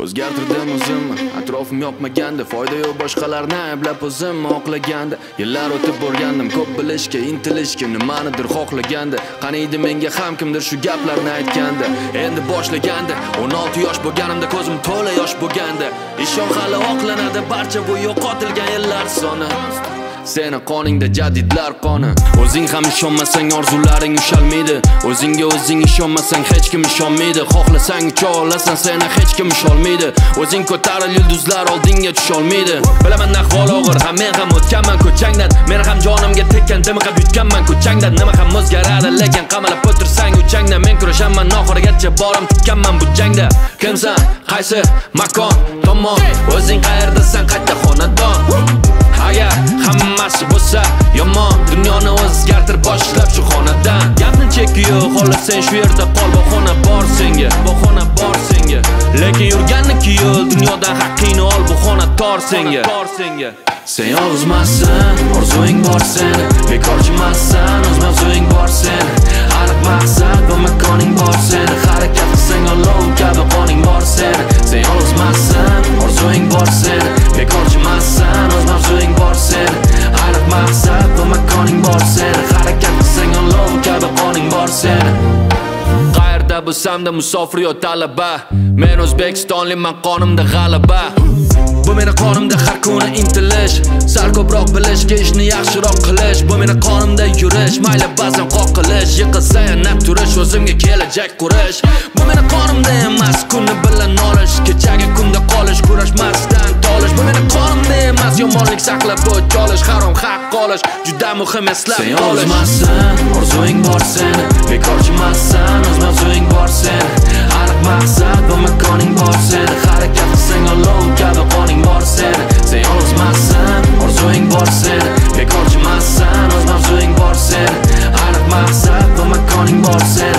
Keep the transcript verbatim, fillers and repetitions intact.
O'zgartirdim o'zimni, atrofim yoqmaganda, foyda yo'q boshqalarni ayblab o'zimni oqlaganda. Yillar o'tib borgandim, ko'p bilishga, intilishga, nimanidir xohlaganda. Qaniydi menga ham kimdir shu gaplarni aytganda. Endi boshlaganda, o'n olti yosh bo'lganimda ko'zim to'la yosh bo'lganda. Ishon hali oqlanadi barcha bu yo'qotilgan yillar soni. Seni qoningda jadidlar qoni. O'zing ham ishonmasang orzularing ushalmaydi. O'zingga o'zing ishonmasang hech kim ishonmaydi. Xohlasang ucha olasan, seni hech kim usholmaydi. O'zing ko'taril yulduzlar oldinga tusholmaydi. Bilaman ahvol og'ir, ham men ham o'tganman ko'changdan. Meni ham jonimga tekkan, dimiqib yutganman ko'changdan. Nima ham o'zgaradi, lekin qamalib o'tirsang uchangdan. Men kurashaman oxirigacha, borim tikkanman bu jangda. Kimsan, qaysi makon, tomon, o'zing qayerdasan, qayta xonadon. Agar hammasi bo'lsa yomon, dunyoni o'zgartir boshlab shu xonadan. Gapni cheki yo'q, xohlasang shu yerda qol, bu xona bor senga, bu xona bor senga. Lekin yurganniki yo'l, dunyodan haqqingni ol, bu xona tor senga. Sen yolg'izmassan, orzuing bor seni, bekorchimassan, o'z mavzuing bor seni. Aniq maqsad va makoning bor seni, harakat qilsang olov kabi qoning bor seni. Sen yolg'izmassan, orzuing bor seni, bekorchimassan, o'z mavzuing bor seni. Aniq maqsad va makoning bor seni, harakat qilsang olov kabi qoning bor seni. Qayerda bo'lsam-da musofir yo talaba, men O'zbekistonliman, qonimda g'alaba. Bu meni qonimda har kuni intilish, sal ko'proq bilishga, ishni yaxshiroq qilish. Bu meni qonimda yurish, mayli ba'zan qoqilish, yiqilsa yana turish, o'zimga kelajak qurish. Bu meni qonimda emas, kuni bilan olish, kechagi kunda qolish, kurashmasdan tolish. Bu meni qonimda emas, yomonlik saqlab o'ch olish, harom haq olish, juda muhim eslab qolish. Sen yolg'izmassan, orzuing bor seni, bekorchimassan, o'z mavzuing bor seni. Aniq maqsad va makoning bor seni, harakat qilsang olov kabi qoning bor seni. Sen yolg'izmassan, orzuing bor seni, bekorchimassan, o'z mavzuing bor seni. Aniq maqsad va makoning bor seni.